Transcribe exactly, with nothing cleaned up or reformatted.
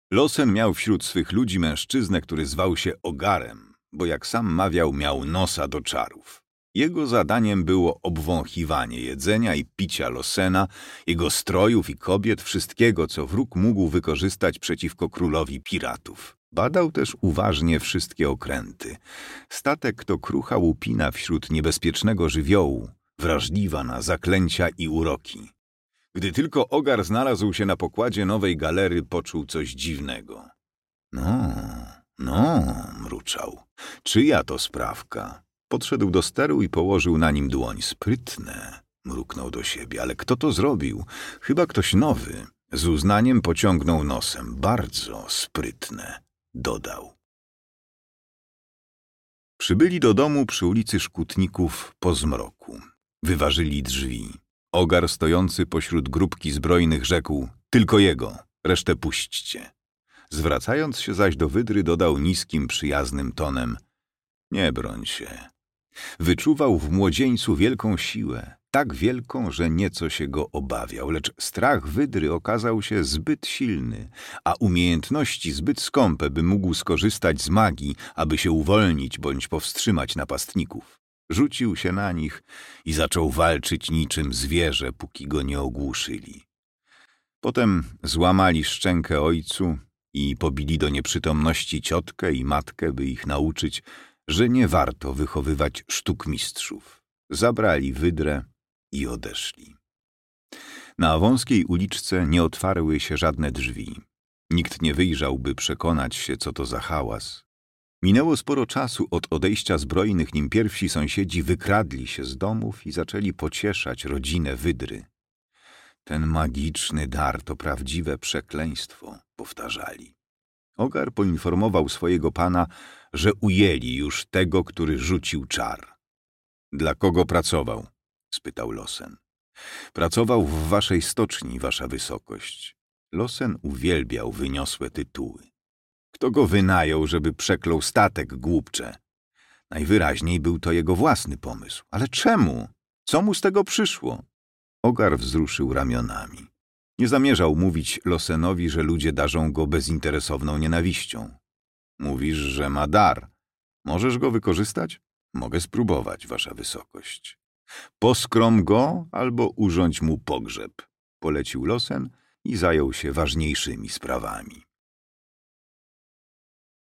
Losen miał wśród swych ludzi mężczyznę, który zwał się Ogarem, bo jak sam mawiał, miał nosa do czarów. Jego zadaniem było obwąchiwanie jedzenia i picia Losena, jego strojów i kobiet, wszystkiego, co wróg mógł wykorzystać przeciwko królowi piratów. Badał też uważnie wszystkie okręty. Statek to krucha łupina wśród niebezpiecznego żywiołu, wrażliwa na zaklęcia i uroki. Gdy tylko Ogar znalazł się na pokładzie nowej galery, poczuł coś dziwnego. No, no, mruczał. Czyja to sprawka? Podszedł do steru i położył na nim dłoń. Sprytne, mruknął do siebie, ale kto to zrobił? Chyba ktoś nowy. Z uznaniem pociągnął nosem. Bardzo sprytne, dodał. Przybyli do domu przy ulicy Szkutników po zmroku. Wyważyli drzwi. Ogar stojący pośród grupki zbrojnych rzekł: tylko jego, resztę puśćcie. Zwracając się zaś do Wydry, dodał niskim, przyjaznym tonem: nie broń się. Wyczuwał w młodzieńcu wielką siłę, tak wielką, że nieco się go obawiał, lecz strach Wydry okazał się zbyt silny, a umiejętności zbyt skąpe, by mógł skorzystać z magii, aby się uwolnić bądź powstrzymać napastników. Rzucił się na nich i zaczął walczyć niczym zwierzę, póki go nie ogłuszyli. Potem złamali szczękę ojcu i pobili do nieprzytomności ciotkę i matkę, by ich nauczyć, że nie warto wychowywać sztuk mistrzów. Zabrali Wydrę i odeszli. Na wąskiej uliczce nie otwarły się żadne drzwi. Nikt nie wyjrzał, by przekonać się, co to za hałas. Minęło sporo czasu od odejścia zbrojnych, nim pierwsi sąsiedzi wykradli się z domów i zaczęli pocieszać rodzinę Wydry. Ten magiczny dar to prawdziwe przekleństwo, powtarzali. Ogar poinformował swojego pana, że ujęli już tego, który rzucił czar. Dla kogo pracował? Spytał Losen. Pracował w waszej stoczni, wasza wysokość. Losen uwielbiał wyniosłe tytuły. Kto go wynajął, żeby przeklął statek, głupcze? Najwyraźniej był to jego własny pomysł. Ale czemu? Co mu z tego przyszło? Ogar wzruszył ramionami. Nie zamierzał mówić Losenowi, że ludzie darzą go bezinteresowną nienawiścią. Mówisz, że ma dar. Możesz go wykorzystać? Mogę spróbować, wasza wysokość. Poskrom go albo urządź mu pogrzeb, polecił Losen i zajął się ważniejszymi sprawami.